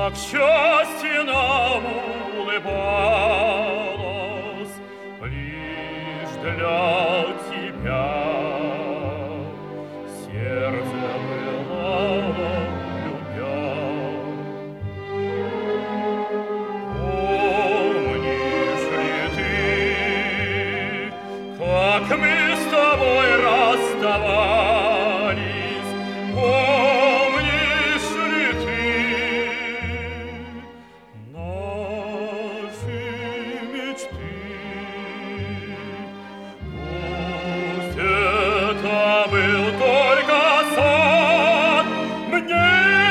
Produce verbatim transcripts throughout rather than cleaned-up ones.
как счастье нам улыбалось лишь для тебя. Сердце пылало, любя. Помнишь ли ты, как мы с тобой расставались? Помнишь ли ты наши мечты? Пусть это был только сон, мне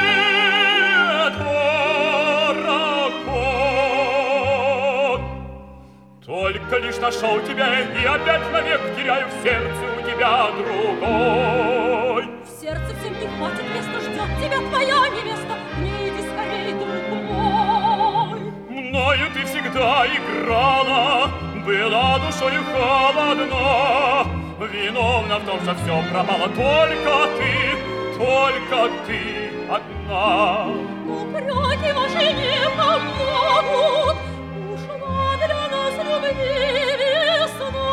дорог он. Только лишь нашел тебя и опять навек теряю в сердце у тебя другой. В сердце всем не хватит места, ждет тебя твоя невеста. Не иди скорей, друг мой. Мною ты всегда играла, была душою холодна. Виновна в том, что все пропало, только ты, только ты одна. Упреки ваши не помогут, ушла для нас любви весна.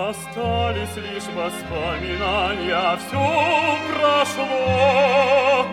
Остались лишь воспоминания, все прошло.